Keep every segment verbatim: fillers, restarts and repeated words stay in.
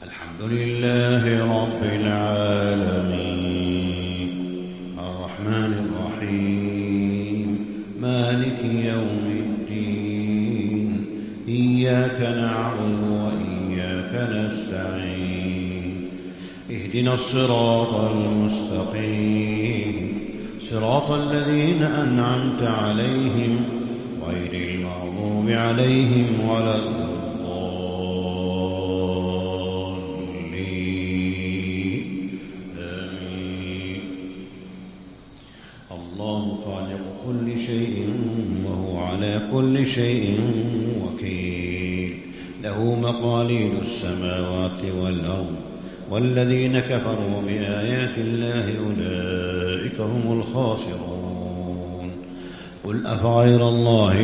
الحمد لله رب العالمين الرحمن الرحيم مالك يوم الدين إياك نعبد وإياك نستعين اهدنا الصراط المستقيم صراط الذين أنعمت عليهم غير المغضوب عليهم ولا الضالين آمين. الله خالق كل شيء وهو على كل شيء وكيل له مقاليد السماوات والأرض والذين كفروا بآيات الله أولئك هم الخاسرون. قل أفغير الله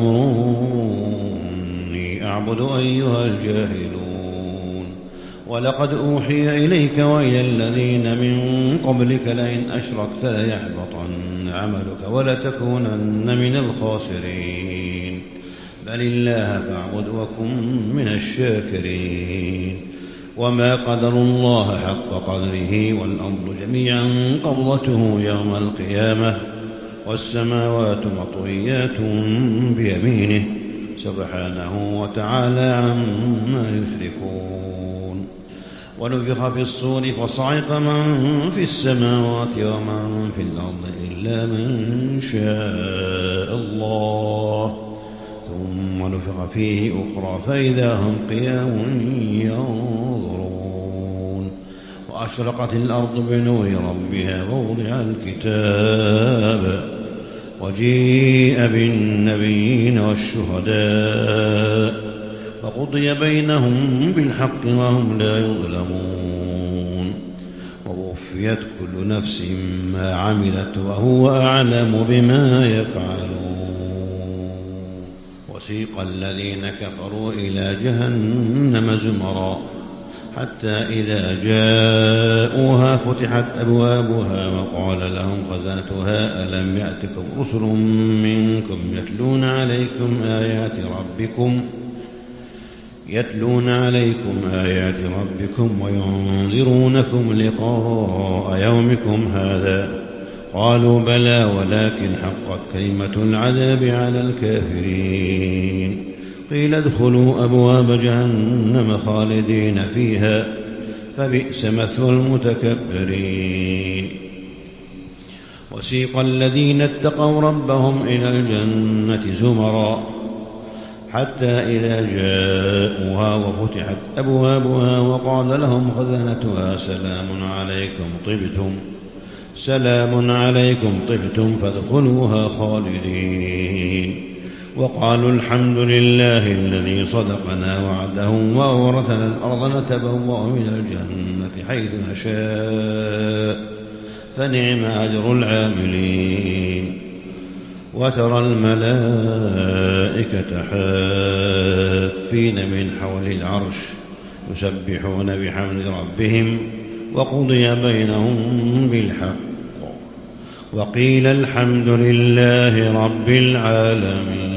تأمروني أعبد أيها الجاهلون ولقد أوحي إليك وإلى الذين من قبلك لئن أشركت ليحبطن عملك ولتكونن من الخاسرين بل الله فاعبد وكن من الشاكرين. وما قدر الله حق قدره والأرض جميعا قبضته يوم القيامة والسماوات مطويات بيمينه سبحانه وتعالى عما يشركون. ونفخ في الصور فصعق من في السماوات ومن في الأرض إلا من شاء الله ثم نفخ فيه أخرى فإذا هم قيام ينظرون. وأشرقت الأرض بنور ربها ووضع الكتاب وجيء بالنبيين والشهداء وقضي بينهم بالحق وهم لا يظلمون. ووفيت كل نفس ما عملت وهو أعلم بما يفعلون. وسيق الذين كفروا إلى جهنم زمرا حتى إذا جاءوها فتحت أبوابها وقال لهم خزنتها ألم يأتكم رسل منكم يتلون عليكم آيات ربكم يتلون عليكم آيات ربكم وينذرونكم لقاء يومكم هذا قالوا بلى ولكن حقت كلمة العذاب على الكافرين. قيل ادخلوا أبواب جهنم خالدين فيها فبئس مثوى المتكبرين. وسيق الذين اتقوا ربهم إلى الجنة زمرا حتى إذا جاءوها وفتحت أبوابها وقال لهم خزنتها سلام عليكم طبتم سلام عليكم طبتم فادخلوها خالدين. وقالوا الحمد لله الذي صدقنا وعده وأورثنا الأرض نتبوأ من الجنة حيث نشاء فنعم أجر العاملين. وترى الملائكة حافين من حول العرش يسبحون بحمد ربهم وقضي بينهم بالحق وقيل الحمد لله رب العالمين.